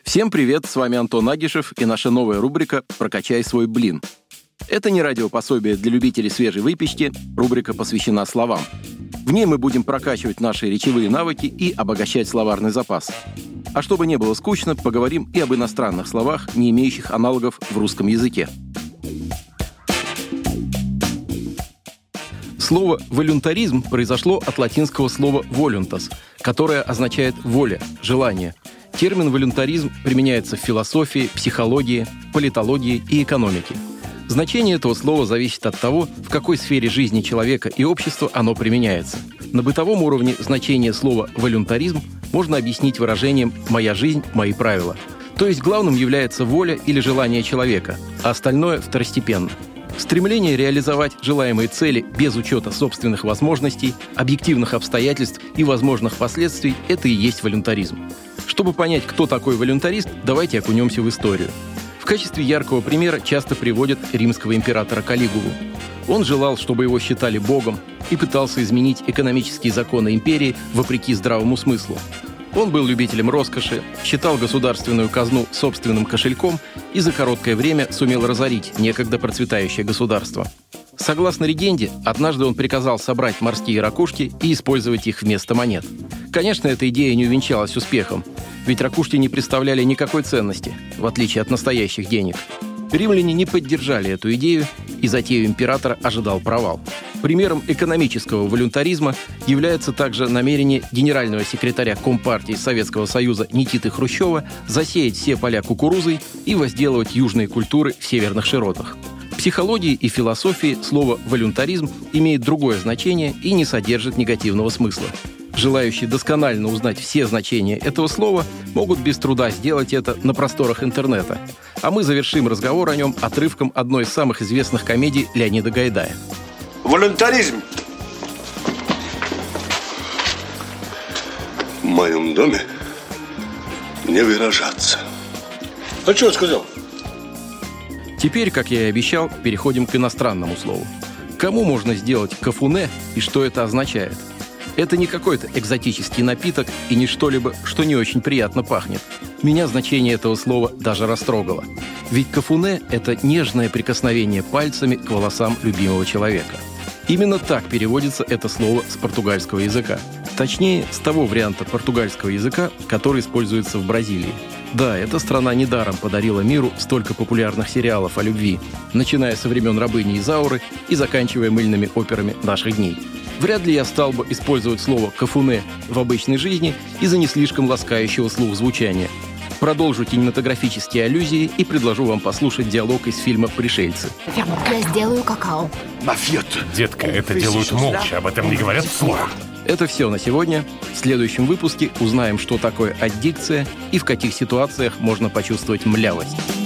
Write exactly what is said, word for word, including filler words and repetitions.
Всем привет, с вами Антон Агишев и наша новая рубрика «Прокачай свой блин». Это не радиопособие для любителей свежей выпечки, рубрика посвящена словам. В ней мы будем прокачивать наши речевые навыки и обогащать словарный запас. А чтобы не было скучно, поговорим и об иностранных словах, не имеющих аналогов в русском языке. Слово «волюнтаризм» произошло от латинского слова «voluntas», которое означает «воля», «желание». Термин «волюнтаризм» применяется в философии, психологии, политологии и экономике. Значение этого слова зависит от того, в какой сфере жизни человека и общества оно применяется. На бытовом уровне значение слова «волюнтаризм» можно объяснить выражением «моя жизнь, мои правила». То есть главным является воля или желание человека, а остальное второстепенно. Стремление реализовать желаемые цели без учета собственных возможностей, объективных обстоятельств и возможных последствий – это и есть волюнтаризм. Чтобы понять, кто такой волюнтарист, давайте окунемся в историю. В качестве яркого примера часто приводят римского императора Каллигулу. Он желал, чтобы его считали богом, и пытался изменить экономические законы империи вопреки здравому смыслу. Он был любителем роскоши, считал государственную казну собственным кошельком и за короткое время сумел разорить некогда процветающее государство. Согласно легенде, однажды он приказал собрать морские ракушки и использовать их вместо монет. Конечно, эта идея не увенчалась успехом, ведь ракушки не представляли никакой ценности, в отличие от настоящих денег. Римляне не поддержали эту идею, и затею императора ожидал провал. Примером экономического волюнтаризма является также намерение генерального секретаря Компартии Советского Союза Никиты Хрущева засеять все поля кукурузой и возделывать южные культуры в северных широтах. В психологии и философии слово «волюнтаризм» имеет другое значение и не содержит негативного смысла. Желающие досконально узнать все значения этого слова могут без труда сделать это на просторах интернета. А мы завершим разговор о нем отрывком одной из самых известных комедий Леонида Гайдая. Волюнтаризм. В моем доме не выражаться. А что я сказал? Теперь, как я и обещал, переходим к иностранному слову. Кому можно сделать кафуне и что это означает? Это не какой-то экзотический напиток и не что-либо, что не очень приятно пахнет. Меня значение этого слова даже растрогало. Ведь кафуне – это нежное прикосновение пальцами к волосам любимого человека. Именно так переводится это слово с португальского языка. Точнее, с того варианта португальского языка, который используется в Бразилии. Да, эта страна недаром подарила миру столько популярных сериалов о любви, начиная со времен рабыни Изауры и заканчивая мыльными операми наших дней. Вряд ли я стал бы использовать слово «кафуне» в обычной жизни из-за не слишком ласкающего слух звучания. Продолжу кинематографические аллюзии и предложу вам послушать диалог из фильма «Пришельцы». Я сделаю какао. Детка, это делают молча, об этом не говорят вслух. Это все на сегодня. В следующем выпуске узнаем, что такое аддикция и в каких ситуациях можно почувствовать млявость.